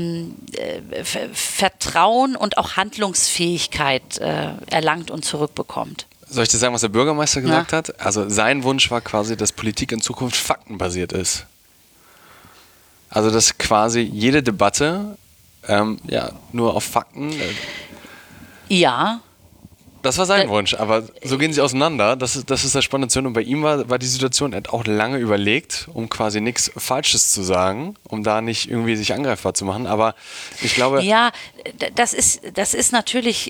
Vertrauen und auch Handlungsfähigkeit erlangt und zurückbekommt. Soll ich dir sagen, was der Bürgermeister gesagt hat? Also sein Wunsch war quasi, dass Politik in Zukunft faktenbasiert ist. Also dass quasi jede Debatte nur auf Fakten... Ja. Das war sein Wunsch, aber so gehen sie auseinander. Das ist das Spannende. Und bei ihm war die Situation, er hat auch lange überlegt, um quasi nichts Falsches zu sagen, um da nicht irgendwie sich angreifbar zu machen. Aber ich glaube... Ja, das ist natürlich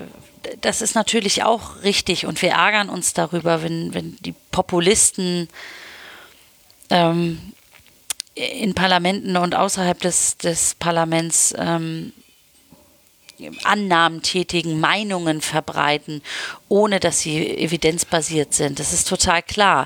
auch richtig und wir ärgern uns darüber, wenn die Populisten in Parlamenten und außerhalb des Parlaments Annahmen tätigen, Meinungen verbreiten, ohne dass sie evidenzbasiert sind. Das ist total klar.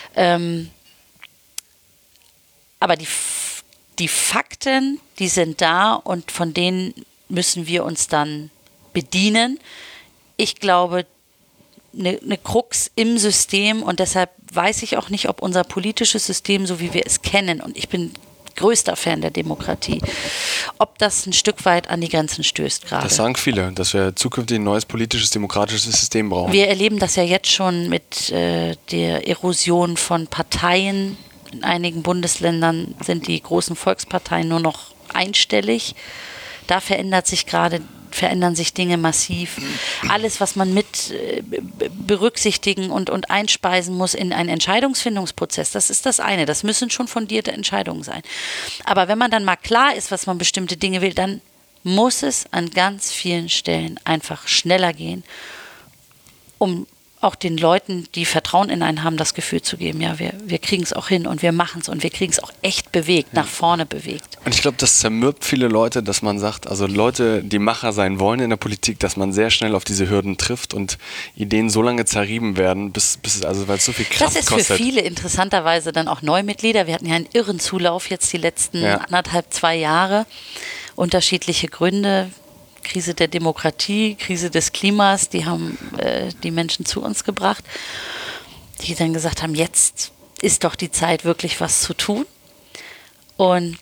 Aber die Fakten, die sind da und von denen müssen wir uns dann bedienen. Ich glaube, eine Krux im System und deshalb weiß ich auch nicht, ob unser politisches System, so wie wir es kennen, und ich bin größter Fan der Demokratie, ob das ein Stück weit an die Grenzen stößt gerade. Das sagen viele, dass wir zukünftig ein neues politisches, demokratisches System brauchen. Wir erleben das ja jetzt schon mit der Erosion von Parteien. In einigen Bundesländern sind die großen Volksparteien nur noch einstellig. Da verändern sich Dinge massiv. Alles, was man mit berücksichtigen und einspeisen muss in einen Entscheidungsfindungsprozess, das ist das eine. Das müssen schon fundierte Entscheidungen sein. Aber wenn man dann mal klar ist, was man bestimmte Dinge will, dann muss es an ganz vielen Stellen einfach schneller gehen, um auch den Leuten, die Vertrauen in einen haben, das Gefühl zu geben, ja, wir kriegen es auch hin und wir machen es und wir kriegen es auch echt bewegt, nach vorne bewegt. Und ich glaube, das zermürbt viele Leute, dass man sagt, also Leute, die Macher sein wollen in der Politik, dass man sehr schnell auf diese Hürden trifft und Ideen so lange zerrieben werden, weil es so viel Kraft kostet. Das ist für viele interessanterweise dann auch Neumitglieder. Wir hatten ja einen irren Zulauf jetzt die letzten 2 Jahre. Unterschiedliche Gründe. Krise der Demokratie, Krise des Klimas, die haben die Menschen zu uns gebracht, die dann gesagt haben, jetzt ist doch die Zeit, wirklich was zu tun. Und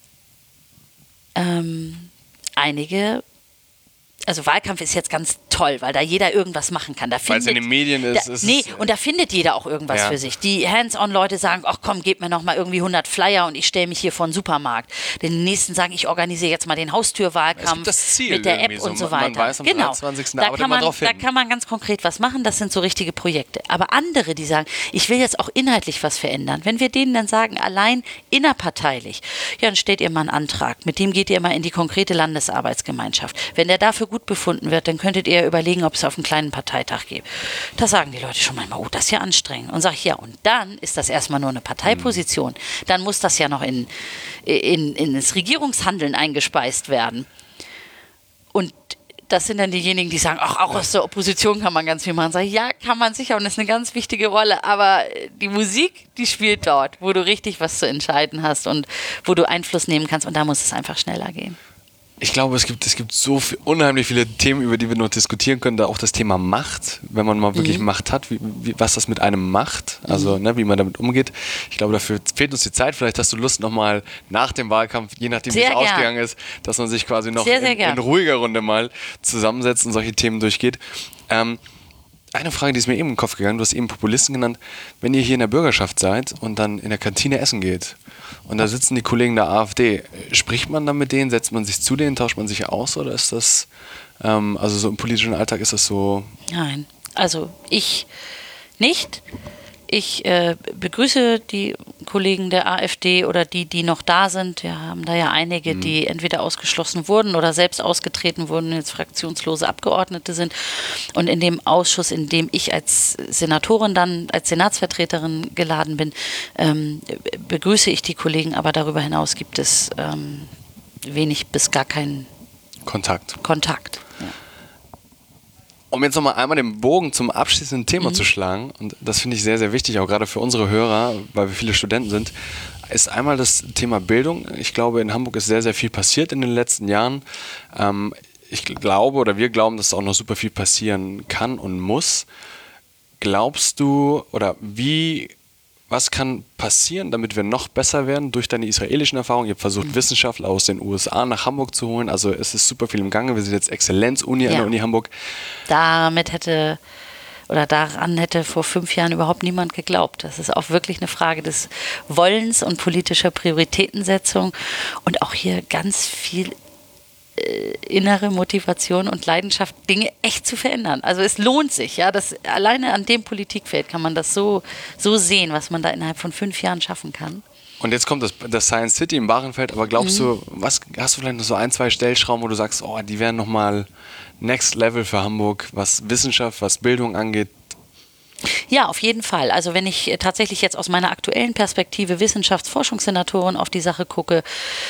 einige, also Wahlkampf ist jetzt ganz toll, weil da jeder irgendwas machen kann. Weil es in den Medien ist. Und da findet jeder auch irgendwas für sich. Die Hands-on-Leute sagen, ach komm, gebt mir noch mal irgendwie 100 Flyer und ich stelle mich hier vor den Supermarkt. Den nächsten sagen, ich organisiere jetzt mal den Haustürwahlkampf mit der App und so weiter. Man weiß, am 23. Da kann man ganz konkret was machen, das sind so richtige Projekte. Aber andere, die sagen, ich will jetzt auch inhaltlich was verändern. Wenn wir denen dann sagen, allein innerparteilich, ja, dann stellt ihr mal einen Antrag, mit dem geht ihr mal in die konkrete Landesarbeitsgemeinschaft. Wenn der dafür gut befunden wird, dann könntet ihr überlegen, ob es auf einen kleinen Parteitag geht. Da sagen die Leute schon manchmal, oh, das ist ja anstrengend. Und sage ich, ja, und dann ist das erstmal nur eine Parteiposition. Dann muss das ja noch in das Regierungshandeln eingespeist werden. Und das sind dann diejenigen, die sagen, ach, auch aus der Opposition kann man ganz viel machen. Sag ich, ja, kann man sicher und das ist eine ganz wichtige Rolle. Aber die Musik, die spielt dort, wo du richtig was zu entscheiden hast und wo du Einfluss nehmen kannst. Und da muss es einfach schneller gehen. Ich glaube, es gibt so unheimlich viele Themen, über die wir noch diskutieren können. Da auch das Thema Macht, wenn man mal wirklich Macht hat, was das mit einem macht, also wie man damit umgeht. Ich glaube, dafür fehlt uns die Zeit. Vielleicht hast du Lust, nochmal nach dem Wahlkampf, je nachdem wie es ausgegangen ist, dass man sich quasi noch in ruhiger Runde mal zusammensetzt und solche Themen durchgeht. Eine Frage, die ist mir eben im Kopf gegangen, du hast eben Populisten genannt. Wenn ihr hier in der Bürgerschaft seid und dann in der Kantine essen geht und da sitzen die Kollegen der AfD. Spricht man dann mit denen, setzt man sich zu denen, tauscht man sich aus oder ist das, also so im politischen Alltag ist das so? Nein, also ich nicht. Ich begrüße die Kollegen der AfD oder die noch da sind. Wir haben da ja einige, die entweder ausgeschlossen wurden oder selbst ausgetreten wurden, jetzt fraktionslose Abgeordnete sind. Und in dem Ausschuss, in dem ich als Senatorin dann, als Senatsvertreterin geladen bin, begrüße ich die Kollegen. Aber darüber hinaus gibt es wenig bis gar keinen Kontakt. Ja. Um jetzt nochmal einmal den Bogen zum abschließenden Thema zu schlagen, und das finde ich sehr, sehr wichtig, auch gerade für unsere Hörer, weil wir viele Studenten sind, ist einmal das Thema Bildung. Ich glaube, in Hamburg ist sehr, sehr viel passiert in den letzten Jahren. Ich glaube oder wir glauben, dass auch noch super viel passieren kann und muss. Glaubst du oder was kann passieren, damit wir noch besser werden durch deine israelischen Erfahrungen? Ihr habt versucht, Wissenschaftler aus den USA nach Hamburg zu holen. Also es ist super viel im Gange. Wir sind jetzt Exzellenz-Uni an der Uni Hamburg. Daran hätte vor 5 Jahren überhaupt niemand geglaubt. Das ist auch wirklich eine Frage des Wollens und politischer Prioritätensetzung und auch hier ganz viel innere Motivation und Leidenschaft, Dinge echt zu verändern. Also es lohnt sich, ja, das alleine an dem Politikfeld kann man das so sehen, was man da innerhalb von 5 Jahren schaffen kann. Und jetzt kommt das Science City im Bahrenfeld, aber glaubst du, hast du vielleicht noch so 1, 2 Stellschrauben, wo du sagst, oh, die wären nochmal Next Level für Hamburg, was Wissenschaft, was Bildung angeht? Ja, auf jeden Fall. Also wenn ich tatsächlich jetzt aus meiner aktuellen Perspektive Wissenschaftsforschungssenatorin auf die Sache gucke,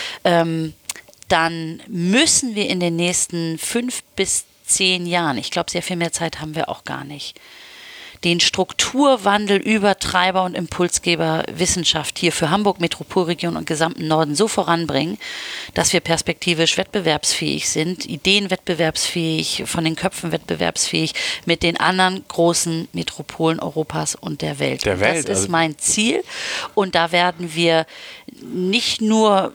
dann müssen wir in den nächsten 5 bis 10 Jahren, ich glaube, sehr viel mehr Zeit haben wir auch gar nicht, den Strukturwandel über Treiber und Impulsgeber Wissenschaft hier für Hamburg, Metropolregion und gesamten Norden so voranbringen, dass wir perspektivisch wettbewerbsfähig sind, ideenwettbewerbsfähig, von den Köpfen wettbewerbsfähig mit den anderen großen Metropolen Europas und der Welt. Das ist mein Ziel und da werden wir nicht nur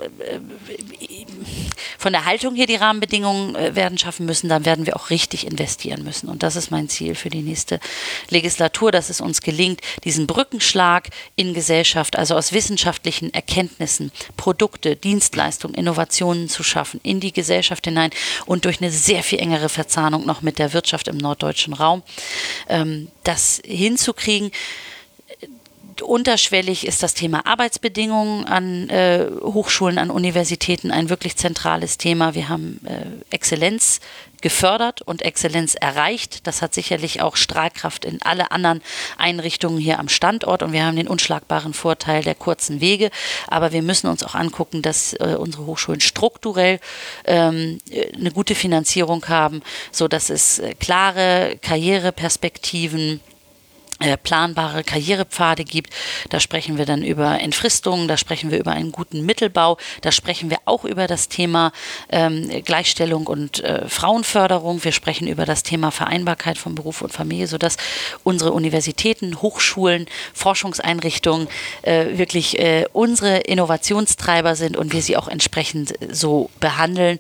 von der Haltung hier die Rahmenbedingungen werden schaffen müssen, dann werden wir auch richtig investieren müssen. Und das ist mein Ziel für die nächste Legislatur, dass es uns gelingt, diesen Brückenschlag in Gesellschaft, also aus wissenschaftlichen Erkenntnissen, Produkte, Dienstleistungen, Innovationen zu schaffen, in die Gesellschaft hinein und durch eine sehr viel engere Verzahnung noch mit der Wirtschaft im norddeutschen Raum, das hinzukriegen. Unterschwellig ist das Thema Arbeitsbedingungen an Hochschulen, an Universitäten ein wirklich zentrales Thema. Wir haben Exzellenz gefördert und Exzellenz erreicht. Das hat sicherlich auch Strahlkraft in alle anderen Einrichtungen hier am Standort und wir haben den unschlagbaren Vorteil der kurzen Wege. Aber wir müssen uns auch angucken, dass unsere Hochschulen strukturell eine gute Finanzierung haben, sodass es klare Karriereperspektiven, planbare Karrierepfade gibt. Da sprechen wir dann über Entfristungen, da sprechen wir über einen guten Mittelbau, da sprechen wir auch über das Thema Gleichstellung und Frauenförderung. Wir sprechen über das Thema Vereinbarkeit von Beruf und Familie, sodass unsere Universitäten, Hochschulen, Forschungseinrichtungen wirklich unsere Innovationstreiber sind und wir sie auch entsprechend so behandeln.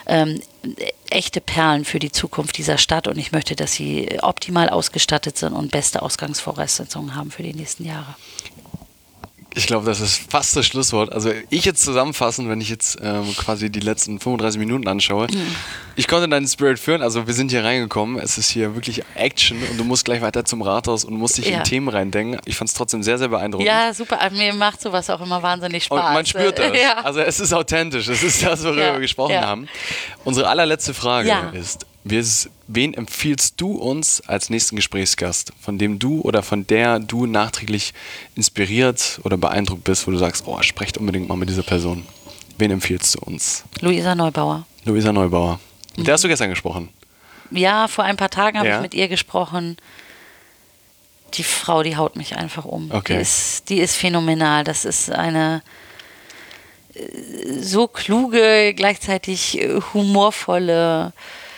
Echte Perlen für die Zukunft dieser Stadt und ich möchte, dass sie optimal ausgestattet sind und beste Ausgangsvoraussetzungen haben für die nächsten Jahre. Ich glaube, das ist fast das Schlusswort. Also ich jetzt zusammenfassen, wenn ich jetzt quasi die letzten 35 Minuten anschaue. Ich konnte deinen Spirit führen, also wir sind hier reingekommen. Es ist hier wirklich Action und du musst gleich weiter zum Rathaus und musst dich in Themen reindenken. Ich fand es trotzdem sehr, sehr beeindruckend. Ja, super. Mir macht sowas auch immer wahnsinnig Spaß. Und man spürt das. Ja. Also es ist authentisch. Es ist das, worüber wir gesprochen haben. Unsere allerletzte Frage ist, wen empfiehlst du uns als nächsten Gesprächsgast, von dem du oder von der du nachträglich inspiriert oder beeindruckt bist, wo du sagst, oh, sprecht unbedingt mal mit dieser Person. Wen empfiehlst du uns? Luisa Neubauer. Luisa Neubauer. Mit der hast du gestern gesprochen? Ja, vor ein paar Tagen habe ich mit ihr gesprochen. Die Frau, die haut mich einfach um. Okay. Die ist phänomenal. Das ist eine so kluge, gleichzeitig humorvolle,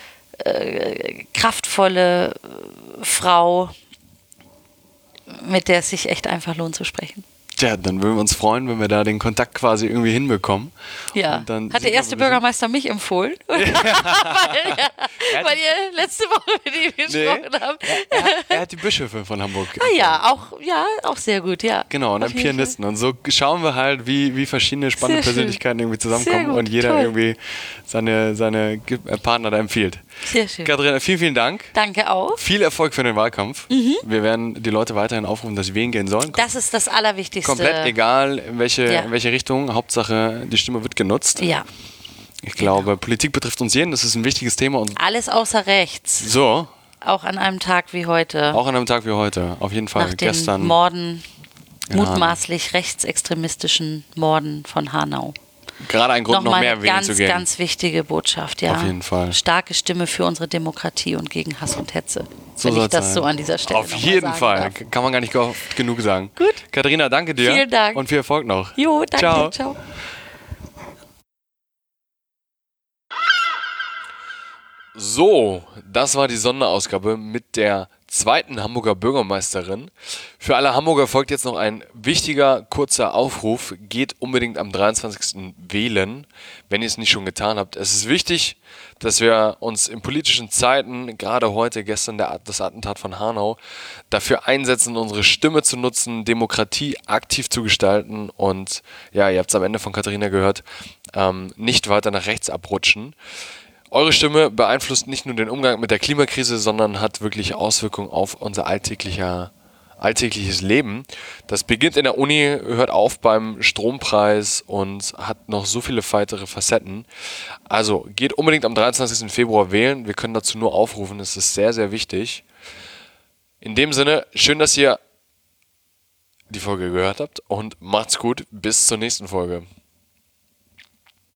kraftvolle Frau, mit der es sich echt einfach lohnt zu sprechen. Tja, dann würden wir uns freuen, wenn wir da den Kontakt quasi irgendwie hinbekommen. Ja, Und dann hat der erste Bürgermeister mich empfohlen? weil ihr letzte Woche mit ihm gesprochen habt. Er hat die Bischöfe von Hamburg. Auch sehr gut, ja. Genau, und einen Pianisten. Und so schauen wir halt, wie verschiedene spannende Persönlichkeiten irgendwie zusammenkommen und jeder irgendwie seine Partner da empfiehlt. Sehr schön. Katharina, vielen, vielen Dank. Danke auch. Viel Erfolg für den Wahlkampf. Wir werden die Leute weiterhin aufrufen, dass sie wählen gehen sollen. Das ist das Allerwichtigste. Komplett egal, in welche Richtung. Hauptsache, die Stimme wird genutzt. Ja. Ich glaube, Politik betrifft uns jeden. Das ist ein wichtiges Thema. Und alles außer rechts. so. Auch an einem Tag wie heute. Auch an einem Tag wie heute. Auf jeden Fall. Nach den Gestern. Morden, mutmaßlich rechtsextremistischen Morden von Hanau. Gerade ein Grund, noch mehr eine wählen zu gehen. Ganz wichtige Botschaft, ja. Auf jeden Fall. Starke Stimme für unsere Demokratie und gegen Hass und Hetze. So wenn ich das sein. so an dieser Stelle Auf jeden Fall. Darf. Kann man gar nicht oft genug sagen. Gut. Katharina, danke dir. Vielen Dank. Und viel Erfolg noch. Jo, danke. Ciao. So, das war die Sonderausgabe mit der zweiten Hamburger Bürgermeisterin. Für alle Hamburger folgt jetzt noch ein wichtiger, kurzer Aufruf. Geht unbedingt am 23. wählen, wenn ihr es nicht schon getan habt. Es ist wichtig, dass wir uns in politischen Zeiten, gerade heute, gestern das Attentat von Hanau, dafür einsetzen, unsere Stimme zu nutzen, Demokratie aktiv zu gestalten und, ja, ihr habt es am Ende von Katharina gehört, nicht weiter nach rechts abrutschen. Eure Stimme beeinflusst nicht nur den Umgang mit der Klimakrise, sondern hat wirklich Auswirkungen auf unser alltägliches Leben. Das beginnt in der Uni, hört auf beim Strompreis und hat noch so viele weitere Facetten. Also geht unbedingt am 23. Februar wählen. Wir können dazu nur aufrufen. Es ist sehr, sehr wichtig. In dem Sinne, schön, dass ihr die Folge gehört habt und macht's gut. Bis zur nächsten Folge.